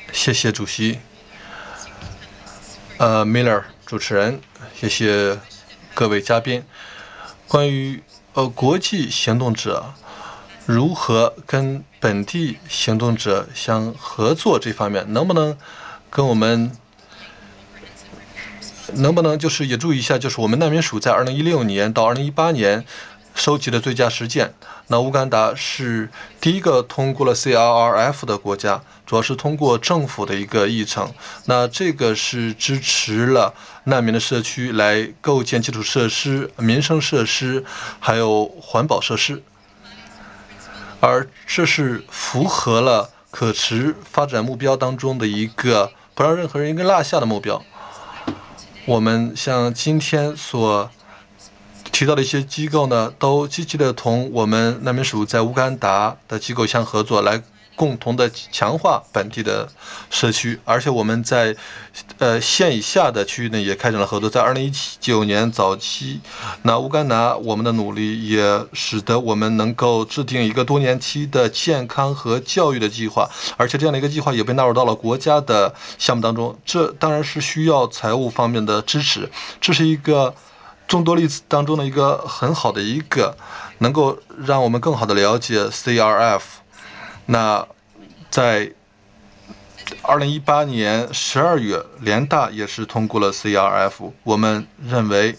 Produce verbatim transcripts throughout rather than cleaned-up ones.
谢谢主席，呃，Miller 主持人，谢谢各位嘉宾。关于呃国际行动者如何跟本地行动者相合作这方面，能不能跟我们？能不能就是也注意一下，就是我们难民署在二零一六年到二零一八年收集的最佳实践。那乌干达是第一个通过了 C R R F 的国家，主要是通过政府的一个议程。那这个是支持了难民的社区来构建基础设施、民生设施，还有环保设施，而这是符合了可持发展目标当中的一个不让任何人一个落下的目标。我们像今天所提到的一些机构呢，都积极的同我们难民署在乌干达的机构相合作，来共同的强化本地的社区。而且我们在呃县以下的区域呢，也开展了合作。在二零一九年早期，那乌干达我们的努力也使得我们能够制定一个多年期的健康和教育的计划，而且这样的一个计划也被纳入到了国家的项目当中。这当然是需要财务方面的支持，这是一个众多例子当中的一个很好的一个，能够让我们更好的了解 C R F。那在二零一八年十二月，联大也是通过了 C R F。我们认为，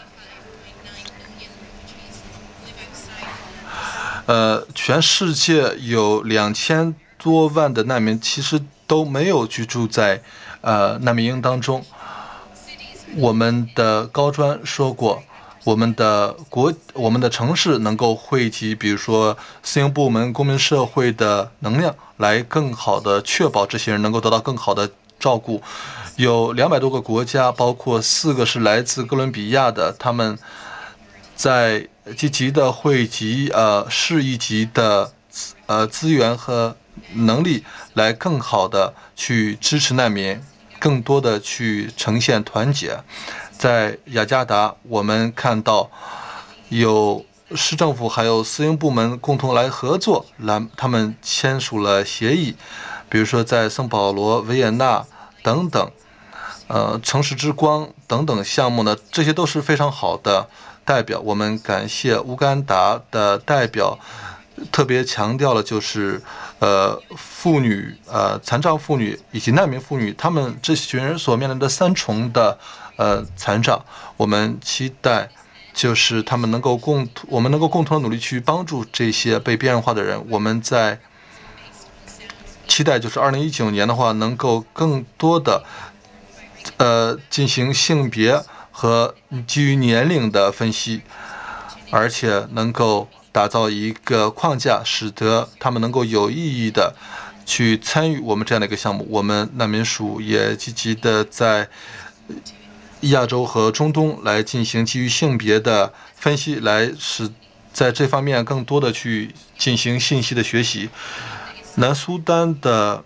呃，全世界有两千多万的难民，其实都没有居住在呃难民营当中。我们的高专说过，我们的国、我们的城市能够汇集，比如说私营部门、公民社会的能量，来更好的确保这些人能够得到更好的照顾。有两百多个国家，包括四个是来自哥伦比亚的，他们在积极的汇集呃市一级的呃资源和能力，来更好的去支持难民。更多的去呈现团结。在雅加达，我们看到有市政府还有私营部门共同来合作，来他们签署了协议，比如说在圣保罗、维也纳等等，呃，城市之光等等项目呢，这些都是非常好的代表。我们感谢乌干达的代表。特别强调了就是呃妇女呃残障妇女以及难民妇女，他们这群人所面临的三重的呃残障，我们期待就是他们能够共我们能够共同的努力去帮助这些被边缘化的人。我们在期待就是二零一九年的话，能够更多的呃进行性别和基于年龄的分析，而且能够打造一个框架，使得他们能够有意义的去参与我们这样的一个项目。我们难民署也积极的在亚洲和中东来进行基于性别的分析，来使在这方面更多的去进行信息的学习。南苏丹的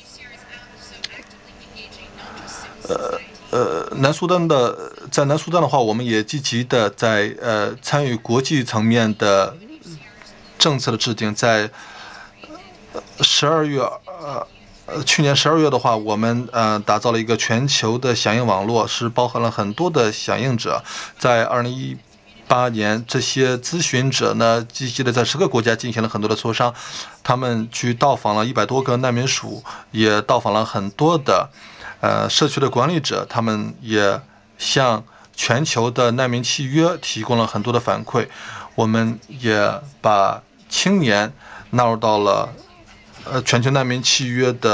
呃呃，南苏丹的在南苏丹的话，我们也积极的在呃参与国际层面的政策的制定。在十二月呃呃去年十二月的话，我们呃打造了一个全球的响应网络，是包含了很多的响应者。在二零一八年，这些咨询者呢，积极的在十个国家进行了很多的磋商，他们去到访了一百多个难民署，也到访了很多的。呃，社区的管理者，他们也向全球的难民契约提供了很多的反馈。我们也把青年纳入到了呃全球难民契约的